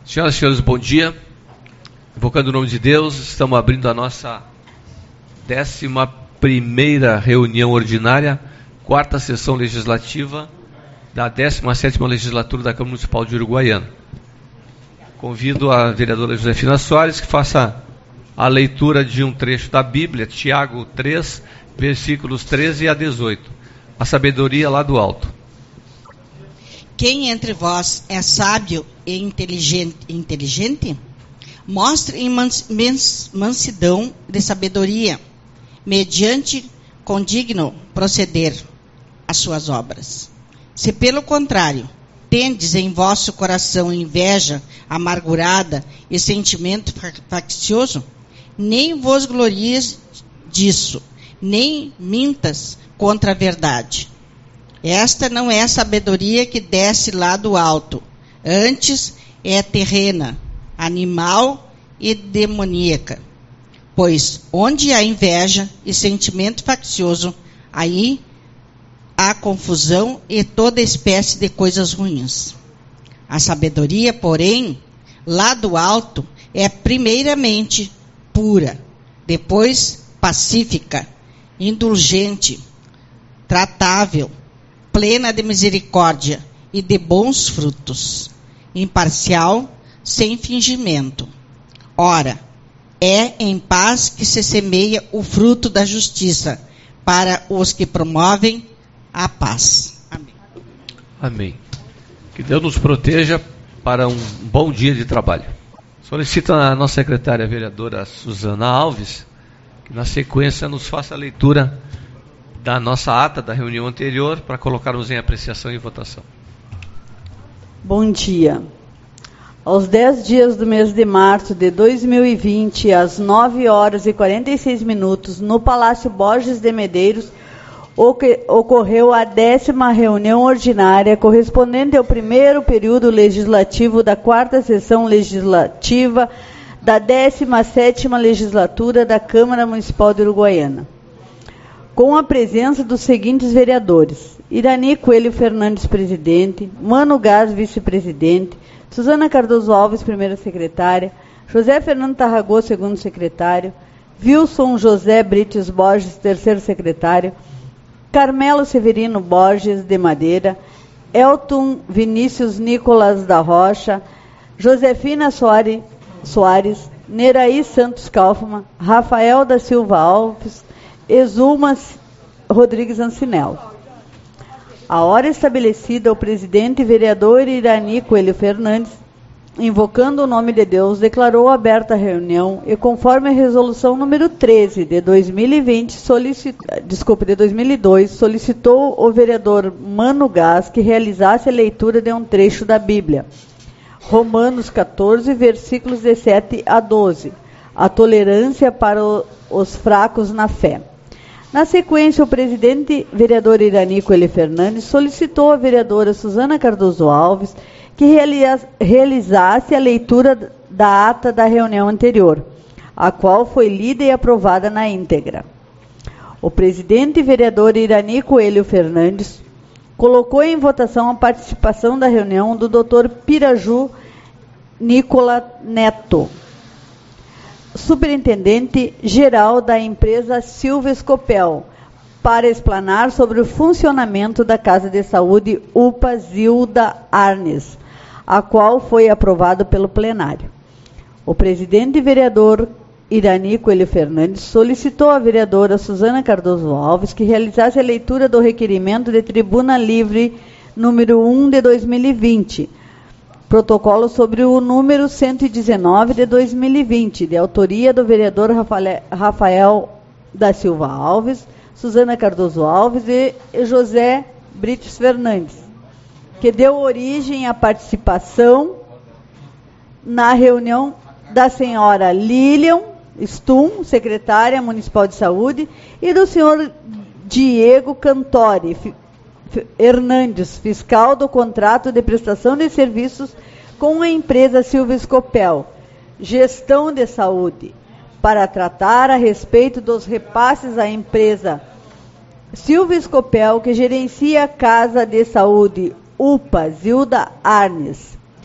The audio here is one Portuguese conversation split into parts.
Senhoras e senhores, bom dia. Invocando o nome de Deus, estamos abrindo a nossa 11ª reunião ordinária, 4ª sessão legislativa da 17ª legislatura da Câmara Municipal de Uruguaiana. Convido a vereadora Josefina Soares que faça a leitura de um trecho da Bíblia, Tiago 3, versículos 13 a 18. A sabedoria lá do alto. Quem entre vós é sábio e inteligente? Mostre em mansidão de sabedoria, mediante condigno proceder as suas obras. Se pelo contrário, tendes em vosso coração inveja amargurada e sentimento faccioso, nem vos glorieis disso, nem mintas contra a verdade. Esta não é a sabedoria que desce lá do alto, antes é terrena, animal e demoníaca. Pois onde há inveja e sentimento faccioso, aí há confusão e toda espécie de coisas ruins. A sabedoria, porém, lá do alto, é primeiramente pura, depois pacífica, indulgente, tratável, plena de misericórdia e de bons frutos, imparcial, sem fingimento. Ora, é em paz que se semeia o fruto da justiça para os que promovem a paz. Amém. Amém. Que Deus nos proteja para um bom dia de trabalho. Solicito a nossa secretária vereadora Suzana Alves que na sequência nos faça a leitura da nossa ata da reunião anterior para colocarmos em apreciação e votação. Bom dia. Aos 10 dias do mês de março de 2020, às 9h46, no Palácio Borges de Medeiros, ocorreu a 10ª reunião ordinária correspondente ao primeiro período legislativo da 4ª sessão legislativa da 17ª legislatura da Câmara Municipal de Uruguaiana, com a presença dos seguintes vereadores: Irani Coelho Fernandes, presidente; Mano Gás, vice-presidente; Suzana Cardoso Alves, primeira secretária; José Fernando Tarragô, segundo secretário; Wilson José Brites Borges, terceiro secretário; Carmelo Severino Borges de Madeira; Elton Vinícius Nicolas da Rocha; Josefina Soares; Neraí Santos Kaufmann; Rafael da Silva Alves; Exuma Rodrigues Ancinello. A hora estabelecida, o presidente vereador Irani Coelho Fernandes, invocando o nome de Deus, declarou aberta a reunião e, conforme a resolução número 13 de 2002, solicitou o vereador Mano Gás que realizasse a leitura de um trecho da Bíblia, Romanos 14, versículos de 7 a 12, a tolerância para os fracos na fé. Na sequência, o presidente vereador Irani Coelho Fernandes solicitou à vereadora Suzana Cardoso Alves que realizasse a leitura da ata da reunião anterior, a qual foi lida e aprovada na íntegra. O presidente vereador Irani Coelho Fernandes colocou em votação a participação da reunião do Dr. Piraju Nicola Neto, superintendente-geral da empresa Silva Escopel, para explanar sobre o funcionamento da Casa de Saúde UPA Zilda Arnes, a qual foi aprovado pelo plenário. O presidente vereador Irani Coelho Fernandes solicitou à vereadora Suzana Cardoso Alves que realizasse a leitura do requerimento de tribuna livre número 1 de 2020, protocolo sobre o número 119 de 2020, de autoria do vereador Rafael da Silva Alves, Suzana Cardoso Alves e José Brites Fernandes, que deu origem à participação na reunião da senhora Lilian Stum, secretária municipal de saúde, e do senhor Diego Cantori Hernandes, fiscal do contrato de prestação de serviços com a empresa Silva Escopel, gestão de saúde, para tratar a respeito dos repasses à empresa Silva Escopel, que gerencia a Casa de Saúde UPA Zilda Arnes,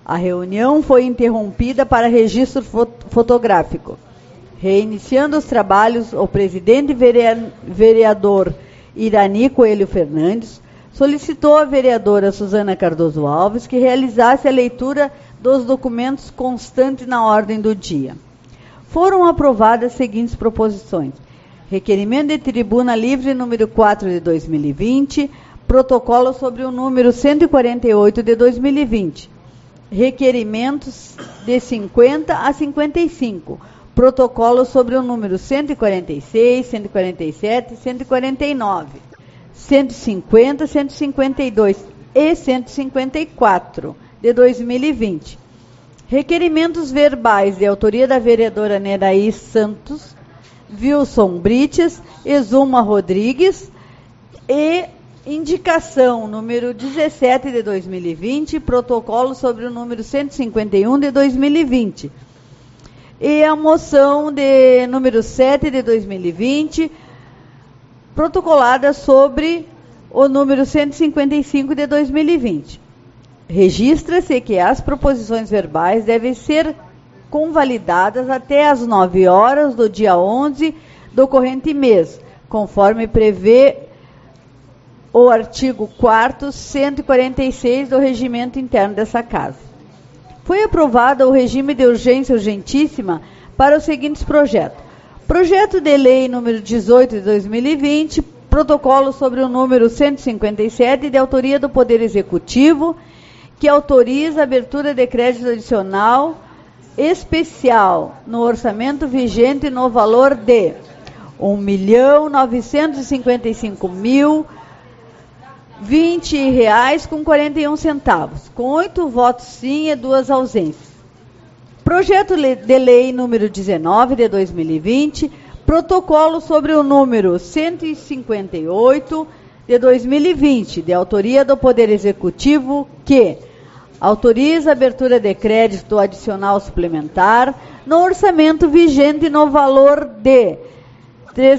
A reunião foi interrompida para registro fotográfico. Reiniciando os trabalhos, o presidente vereador Irani Coelho Fernandes solicitou à vereadora Suzana Cardoso Alves que realizasse a leitura dos documentos constantes na ordem do dia. Foram aprovadas as seguintes proposições: requerimento de tribuna livre número 4 de 2020, protocolo sobre o número 148 de 2020, requerimentos de 50 a 55, protocolo sobre o número 146, 147, 149, 150, 152 e 154 de 2020. Requerimentos verbais de autoria da vereadora Neraí Santos, Wilson Brites, Exuma Rodrigues e indicação número 17 de 2020, protocolo sobre o número 151 de 2020. E a moção de número 7 de 2020, protocolada sobre o número 155 de 2020. Registra-se que as proposições verbais devem ser convalidadas até às 9 horas do dia 11 do corrente mês, conforme prevê o artigo 4º, 146 do regimento interno dessa Casa. Foi aprovado o regime de urgência urgentíssima para os seguintes projetos. Projeto de lei número 18 de 2020, protocolo sobre o número 157, de autoria do Poder Executivo, que autoriza a abertura de crédito adicional especial no orçamento vigente no valor de R$ 1.955.020,41, com 8 votos sim e 2 ausências. Projeto de lei número 19 de 2020, protocolo sobre o número 158 de 2020, de autoria do Poder Executivo, que autoriza a abertura de crédito adicional suplementar no orçamento vigente no valor de R$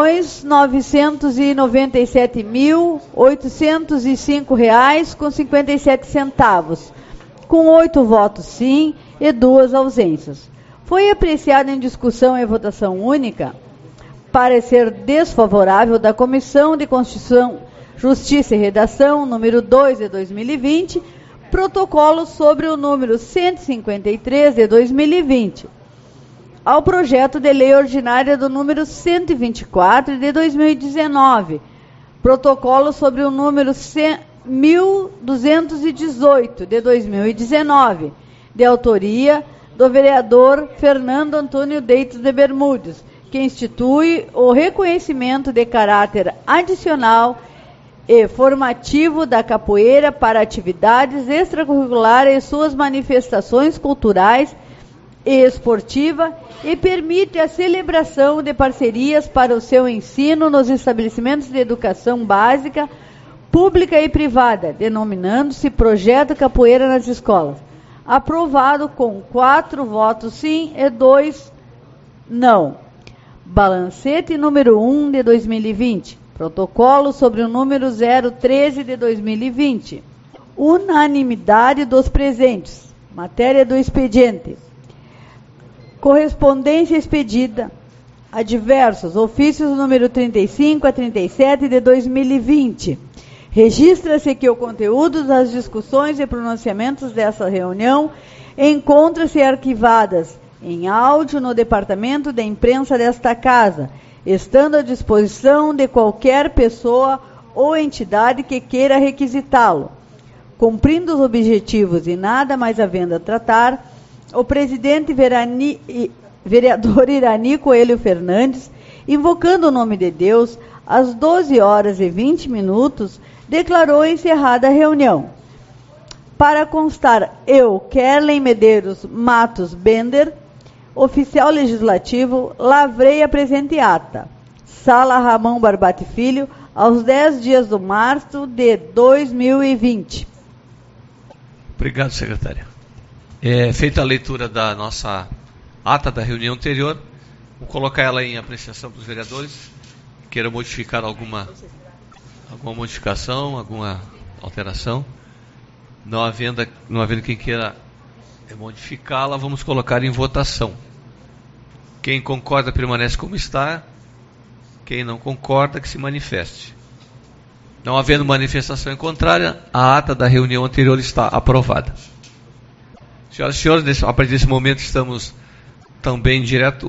3.997.805,57, com 8 votos sim e 2 ausências. Foi apreciado em discussão e votação única parecer desfavorável da Comissão de Constituição, Justiça e Redação, número 2 de 2020, protocolo sobre o número 153 de 2020, ao projeto de lei ordinária do número 124 de 2019, protocolo sobre o número 1218 de 2019, de autoria do vereador Fernando Antônio Deitos de Bermudes, que institui o reconhecimento de caráter adicional e formativo da capoeira para atividades extracurriculares e suas manifestações culturais e esportivas e permite a celebração de parcerias para o seu ensino nos estabelecimentos de educação básica, pública e privada, denominando-se Projeto Capoeira nas Escolas. Aprovado com 4 votos sim e 2 não. Balancete número 1 de 2020. Protocolo sobre o número 013 de 2020. Unanimidade dos presentes. Matéria do expediente. Correspondência expedida a diversos ofícios número 35 a 37 de 2020. Registra-se que o conteúdo das discussões e pronunciamentos dessa reunião encontra-se arquivadas em áudio no departamento de imprensa desta Casa, estando à disposição de qualquer pessoa ou entidade que queira requisitá-lo. Cumprindo os objetivos e nada mais havendo a tratar, o presidente vereador Irani Coelho Fernandes, invocando o nome de Deus, às 12 horas e 20 minutos, declarou encerrada a reunião. Para constar, eu, Kerlen Medeiros Matos Bender, oficial legislativo, lavrei a presente ata. Sala Ramão Barbati Filho, aos 10 dias de março de 2020. Obrigado, secretária. Feita a leitura da nossa ata da reunião anterior, vou colocar ela em apreciação para os vereadores. Queiram modificar alguma modificação, alguma alteração. Não havendo quem queira modificá-la, vamos colocar em votação. Quem concorda permanece como está. Quem não concorda, que se manifeste. Não havendo manifestação em contrária, a ata da reunião anterior está aprovada. Senhoras e senhores, a partir desse momento estamos também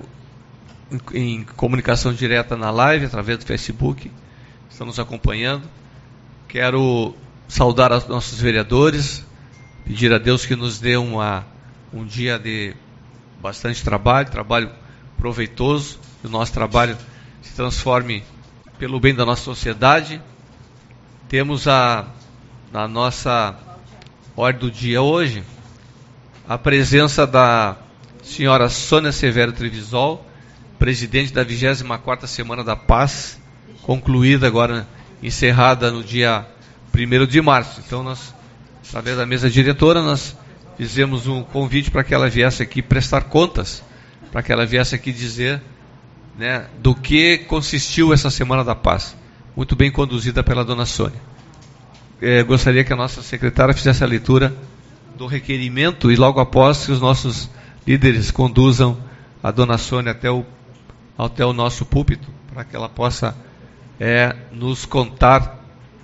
em comunicação direta na live, através do Facebook. Estamos acompanhando. Quero saudar os nossos vereadores, pedir a Deus que nos dê um dia de bastante trabalho proveitoso, que o nosso trabalho se transforme pelo bem da nossa sociedade. Temos na nossa ordem do dia hoje a presença da senhora Sônia Severo Trevisol, presidente da 24ª Semana da Paz, concluída agora, encerrada no dia 1º de março. Então nós, através da mesa diretora, nós fizemos um convite para que ela viesse aqui prestar contas, para que ela viesse aqui dizer, né, do que consistiu essa Semana da Paz, muito bem conduzida pela dona Sônia. Gostaria que a nossa secretária fizesse a leitura do requerimento e logo após que os nossos líderes conduzam a dona Sônia até o nosso púlpito, para que ela possa nos contar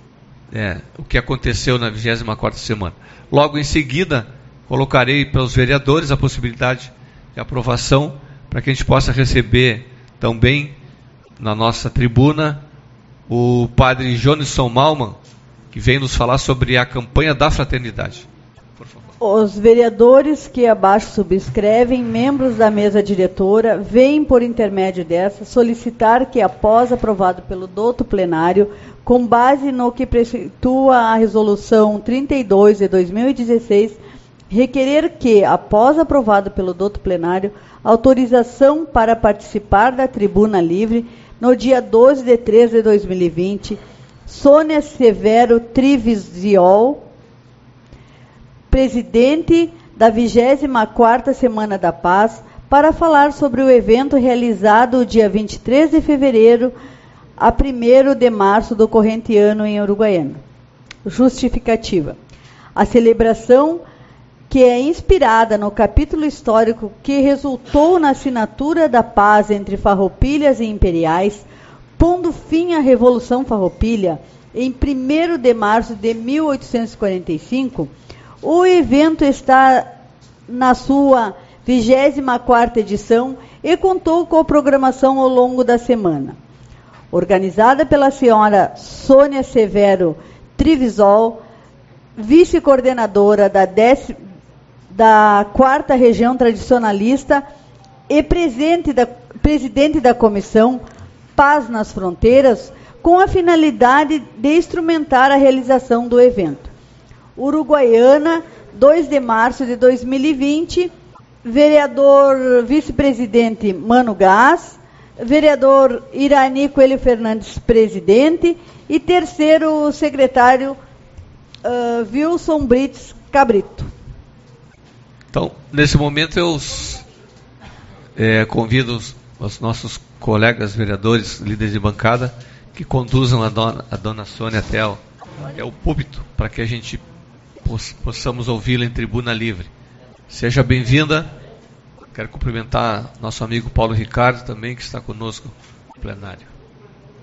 o que aconteceu na 24ª Semana. Logo em seguida, colocarei para os vereadores a possibilidade de aprovação, para que a gente possa receber também na nossa tribuna o padre Jonisson Malman, que vem nos falar sobre a campanha da fraternidade. Por favor. Os vereadores que abaixo subscrevem, membros da mesa diretora, vêm por intermédio dessa solicitar que, após aprovado pelo douto plenário, com base no que preceitua a resolução 32 de 2016, requerer que, após aprovado pelo douto plenário, autorização para participar da tribuna livre no dia 12 de 3 de 2020, Sônia Severo Trevisol, presidente da 24ª Semana da Paz, para falar sobre o evento realizado dia 23 de fevereiro a 1º de março do corrente ano em Uruguaiana. Justificativa. A celebração, que é inspirada no capítulo histórico que resultou na assinatura da paz entre farroupilhas e imperiais, pondo fim à Revolução Farroupilha em 1º de março de 1845, o evento está na sua 24ª edição e contou com a programação ao longo da semana. Organizada pela senhora Sônia Severo Trevisol, vice-coordenadora da 4ª Região Tradicionalista e presidente da Comissão Paz nas Fronteiras, com a finalidade de instrumentar a realização do evento. Uruguaiana, 2 de março de 2020, vereador vice-presidente Mano Gás, vereador Irani Coelho Fernandes, presidente, e terceiro secretário Wilson Brits Cabrito. Então, nesse momento eu convido os nossos colegas vereadores, líderes de bancada, que conduzam a dona Sônia até o púlpito, para que a gente possamos ouvi-la em tribuna livre. Seja bem-vinda. Quero cumprimentar nosso amigo Paulo Ricardo também, que está conosco no plenário.